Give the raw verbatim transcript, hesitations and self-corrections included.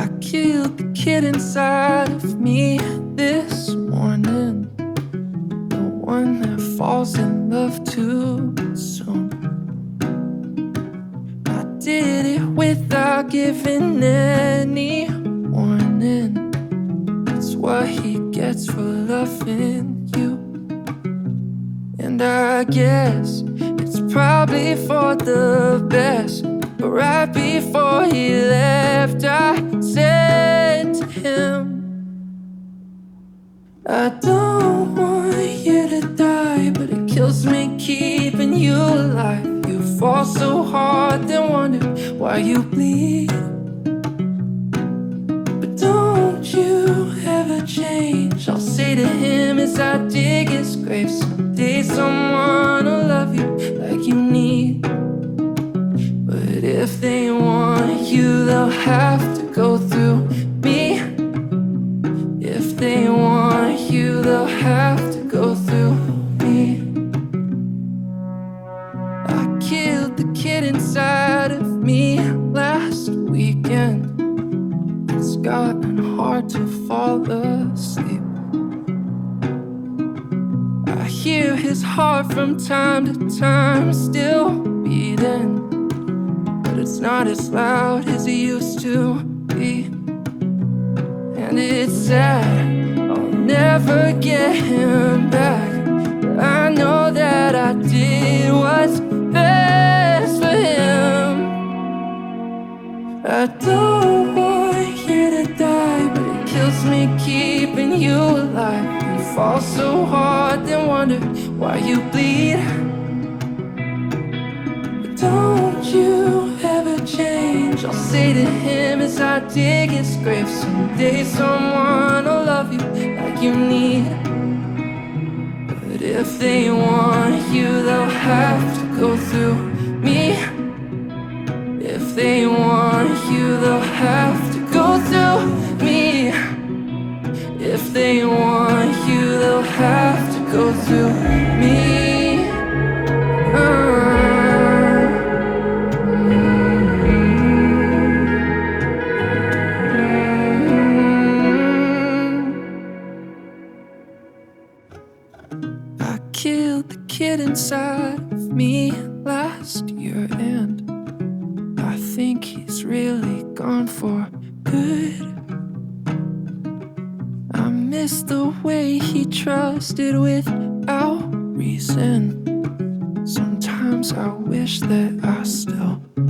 I killed the kid inside of me this morning, the one that falls in love too soon. I did it without giving any warning. It's what he gets for loving you. And I guess it's probably for the best, but right before he left, I said to him, I don't want you to die, but it kills me keeping you alive. You fall so hard, then wonder why you bleed. But don't you ever change, I'll say to him as I dig his grave. Someday someone will love you like you need. But if they want you, they'll have to go through me. If they want you, they'll have to go through me. I killed the kid inside of me last weekend. It's gotten hard to fall asleep. I hear his heart from time to time still beating, but it's not as loud as it used to be. And it's sad, I'll never get him back, but I know that I did what's best for him. I don't want you to die, but it kills me keeping you alive. You fall so hard, then wonder why you bleed. But don't you ever change, I'll say to him as I dig his grave. Someday someone will love you like you need. But if they want you, they'll have to go through me. If they want you, they'll have to go through me. If they want you, they'll have to go through me. uh. I killed the kid inside of me last year, and I think he's really gone for good. I miss the way he trusted without reason. Sometimes I wish that I still